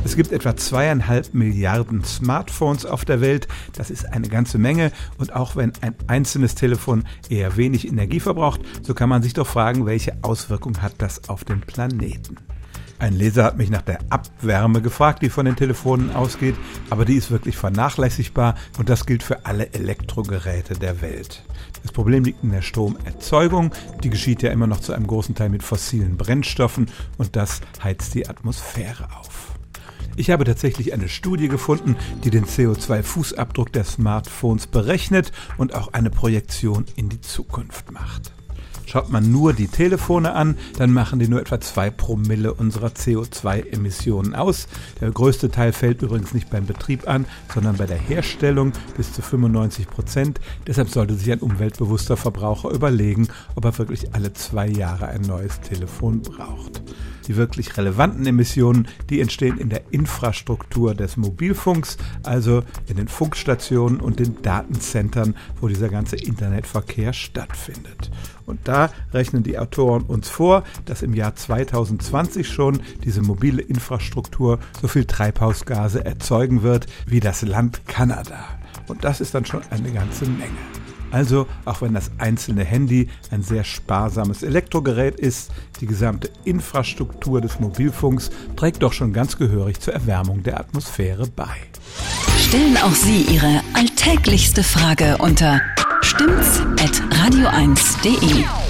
Es gibt etwa 2,5 Milliarden Smartphones auf der Welt. Das ist eine ganze Menge. Und auch wenn ein einzelnes Telefon eher wenig Energie verbraucht, so kann man sich doch fragen, welche Auswirkungen hat das auf den Planeten. Ein Leser hat mich nach der Abwärme gefragt, die von den Telefonen ausgeht, aber die ist wirklich vernachlässigbar und das gilt für alle Elektrogeräte der Welt. Das Problem liegt in der Stromerzeugung, die geschieht ja immer noch zu einem großen Teil mit fossilen Brennstoffen und das heizt die Atmosphäre auf. Ich habe tatsächlich eine Studie gefunden, die den CO2-Fußabdruck der Smartphones berechnet und auch eine Projektion in die Zukunft macht. Schaut man nur die Telefone an, dann machen die nur etwa 2 Promille unserer CO2-Emissionen aus. Der größte Teil fällt übrigens nicht beim Betrieb an, sondern bei der Herstellung bis zu 95%. Deshalb sollte sich ein umweltbewusster Verbraucher überlegen, ob er wirklich alle 2 Jahre ein neues Telefon braucht. Die wirklich relevanten Emissionen, die entstehen in der Infrastruktur des Mobilfunks, also in den Funkstationen und den Datencentern, wo dieser ganze Internetverkehr stattfindet. Und da rechnen die Autoren uns vor, dass im Jahr 2020 schon diese mobile Infrastruktur so viel Treibhausgase erzeugen wird wie das Land Kanada. Und das ist dann schon eine ganze Menge. Also, auch wenn das einzelne Handy ein sehr sparsames Elektrogerät ist, die gesamte Infrastruktur des Mobilfunks trägt doch schon ganz gehörig zur Erwärmung der Atmosphäre bei. Stellen auch Sie Ihre alltäglichste Frage unter stimmt's@radio1.de.